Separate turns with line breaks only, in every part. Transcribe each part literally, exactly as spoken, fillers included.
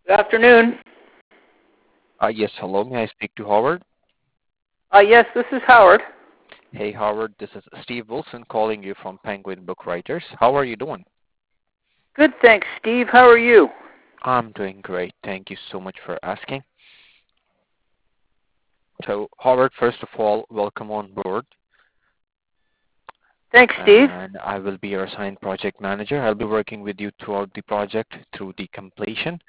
Good afternoon.
Uh, yes, hello. May I speak to Howard?
Uh, yes, this is Howard.
Hey, Howard. This is Steve Wilson calling you from Penguin Book Writers. How are you doing?
Good, thanks, Steve. How are you?
I'm doing great. Thank you so much for asking. So, Howard, first of all, welcome on board.
Thanks, Steve.
And I will be your assigned project manager. I'll be working with you throughout the project through the completion.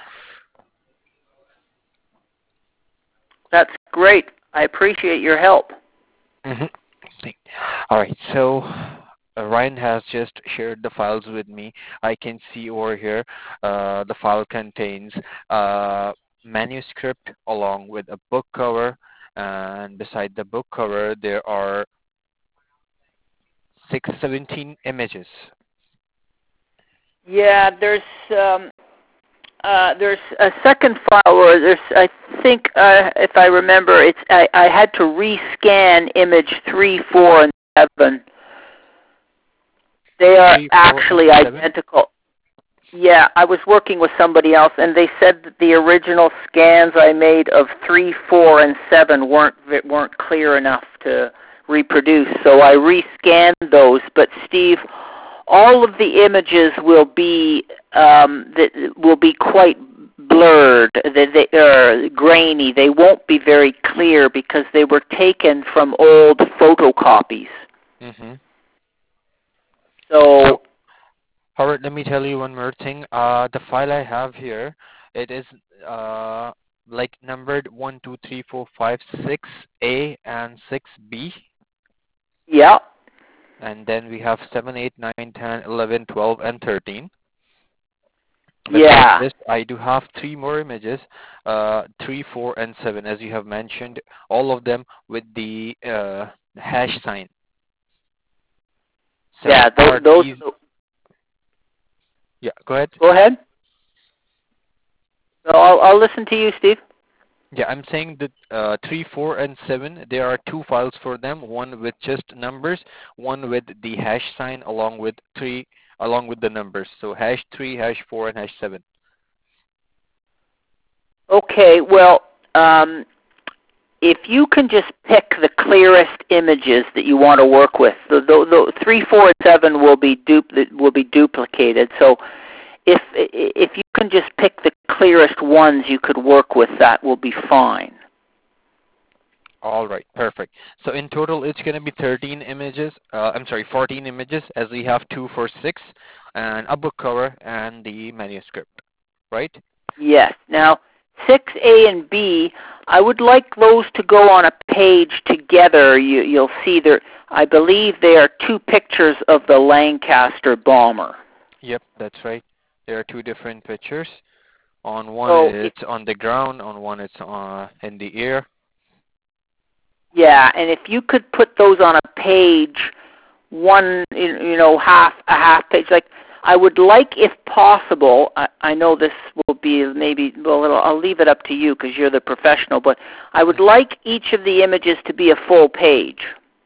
That's great. I appreciate your help.
Mm-hmm. All right. So, uh, Ryan has just shared the files with me. I can see over here uh, the file contains a manuscript along with a book cover, and beside the book cover there are six hundred seventeen images.
Yeah, there's um, uh, there's a second file where there's I think uh, if I remember, it's I, I had to rescan image three, four, and seven. They are
Three, four,
actually
and seven.
identical. Yeah, I was working with somebody else, and they said that the original scans I made of three, four, and seven weren't weren't clear enough to reproduce. So I rescanned those. But Steve, all of the images will be um, that will be quite blurred. They, they are grainy. They won't be very clear because they were taken from old photocopies.
Mm-hmm.
So.
So, Howard, let me tell you one more thing. Uh, the file I have here, it is uh, like numbered one, two, three, four, five, six A and six B.
Yeah.
And then we have seven, eight, nine, ten, eleven, twelve, and thirteen. Besides
Yeah.
this, I do have three more images, uh, three, four, and seven, as you have mentioned, all of them with the uh, hash sign. So
Yeah. Those.
are
those
these? Yeah, go ahead.
Go ahead. So I'll, I'll listen to you, Steve.
Yeah, I'm saying that uh, three, four, and seven, there are two files for them, one with just numbers, one with the hash sign along with three, along with the numbers. So hash three, hash four, and hash seven.
Okay, well, um, if you can just pick the clearest images that you want to work with, the, the, the three, four, and seven will be du- will be duplicated. So if if you can just pick the clearest ones you could work with, that will be fine.
All right, perfect. So in total, it's going to be thirteen images. Uh, I'm sorry, fourteen images, as we have two for six, and a book cover and the manuscript, right?
Yes. Now, six A and B, I would like those to go on a page together. You, you'll see there, I believe they are two pictures of the Lancaster bomber.
Yep, that's right. There are two different pictures. On one,
So, if,
it's on the ground. On one, it's uh, in the air.
yeah, and if you could put those on a page, one, you know, half a half page, like I would like, if possible, I, I know this will be maybe, well, it'll, I'll leave it up to you because you're the professional, but I would like each of the images to be a full page.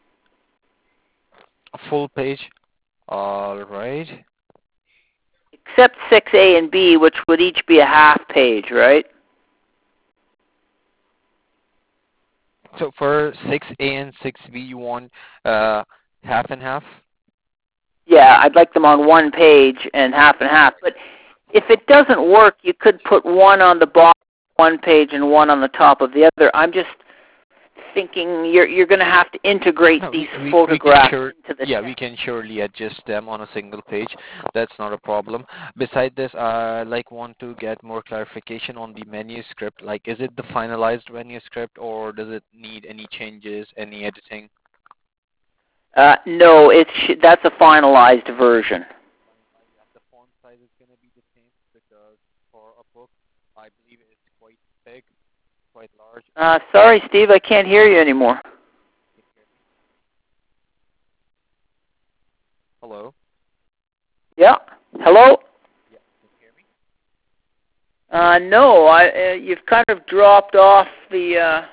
A full page. All right.
Except six A and B, which would each be a half page, right?
So for six A and six B, you want uh, half and half?
Yeah, I'd like them on one page and half and half. But if it doesn't work, you could put one on the bottom of one page and one on the top of the other. I'm just thinking you're you're going to have to integrate
No,
these
we, we, we can
photographs
sure,
into the
yeah,
text.
we can surely adjust them on a single page. That's not a problem. Besides this, I like want to get more clarification on the manuscript. Like, is it the finalized manuscript, or does it need any changes, any editing?
Uh, no, it's that's a finalized version.
The font size is going to be the same because for a book, I believe it's quite big, quite large.
Uh, sorry, Steve, I can't hear you anymore.
Hello?
Yeah. Hello?
Yeah, can you hear me?
Uh, no, I, uh, you've kind of dropped off the. Uh,